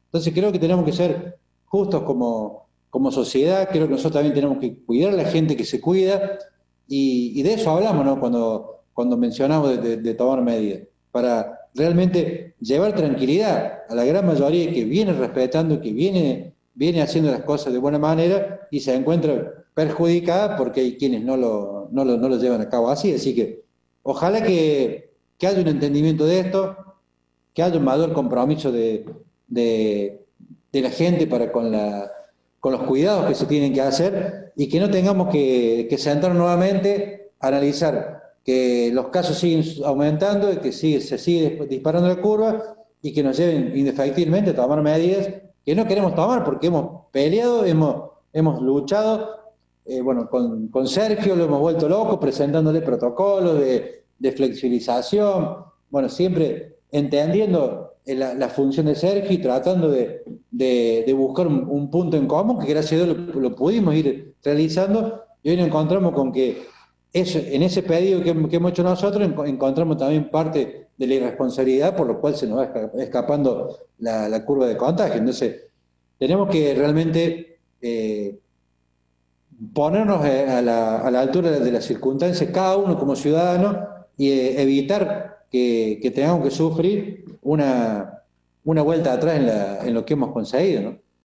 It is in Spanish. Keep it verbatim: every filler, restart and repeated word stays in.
Entonces creo que tenemos que ser justos como, como sociedad, creo que nosotros también tenemos que cuidar a la gente que se cuida, y, y de eso hablamos, ¿no? Cuando, cuando mencionamos de, de- de tomar medidas, para realmente llevar tranquilidad a la gran mayoría que viene respetando, que viene, viene haciendo las cosas de buena manera y se encuentra perjudicada porque hay quienes no lo, no lo, no lo llevan a cabo así. Así que ojalá que, que haya un entendimiento de esto, que haya un mayor compromiso de, de, de la gente para con, la, con los cuidados que se tienen que hacer, y que no tengamos que, que sentar nuevamente a analizar que los casos siguen aumentando y que sigue, se sigue disparando la curva, y que nos lleven indefectiblemente a tomar medidas que no queremos tomar porque hemos peleado, hemos, hemos luchado. Eh, bueno, con, con Sergio lo hemos vuelto loco presentándole protocolos de, de flexibilización, bueno, siempre entendiendo la, la función de Sergio y tratando de, de, de buscar un, un, punto en común, que gracias a Dios lo, lo pudimos ir realizando, y hoy nos encontramos con que eso, en ese pedido que, que hemos hecho nosotros encontramos también parte de la irresponsabilidad, por lo cual se nos va escapando la, la curva de contagio. Entonces, tenemos que realmente eh, ponernos a la, a la altura de las circunstancias, cada uno como ciudadano, y eh, evitar que, que tengamos que sufrir una, una vuelta atrás en, la, en lo que hemos conseguido, ¿no?